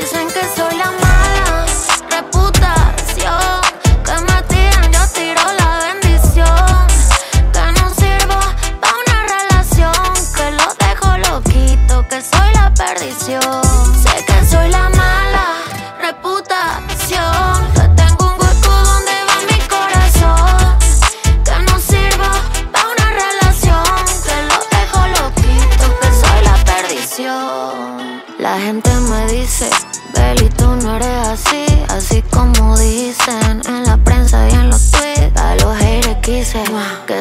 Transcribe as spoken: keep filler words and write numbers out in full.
Dicen que soy la mala reputación, que me tiran, yo tiro la bendición, que no sirvo pa' una relación, que lo dejo loquito, que soy la perdición. Sé que soy la mala reputación, que tengo un hueco donde va mi corazón, que no sirvo pa' una relación, que lo dejo loquito, que soy la perdición. La gente me dice, Beli, tú no eres así, así como dicen en la prensa y en los tweets. A los haters quise que